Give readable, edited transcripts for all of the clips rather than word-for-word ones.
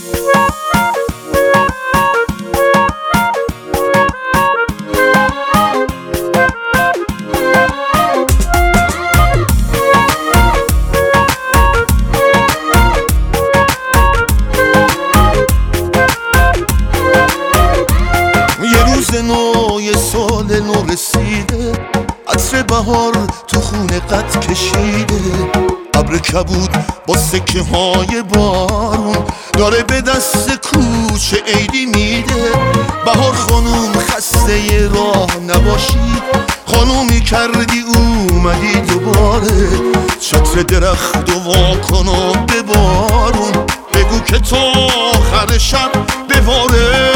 یه سال نو رسیده، عطر بهار تو خونه قد کشیده، ابر کبود با سکه های بارون داره به دست کوچه عیدی میده. بهار خانوم خسته راه نباشی، خانومی کردی اومدی دوباره، چتر درخت و واکن و به بارون بگو که تا آخر شب بباره.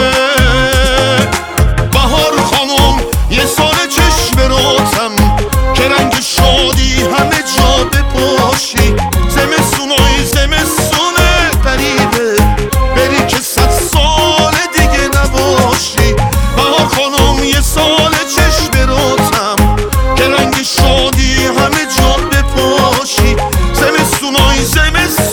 یه سال چشم راتم که رنگ شادی همه جا بپاشی، زمستونای زمستونه غریبه بری که 100 سال دیگه نباشی. بهار خانم یه سال چشم راتم که رنگ شادی همه جا بپاشی، زمستونای زمستونه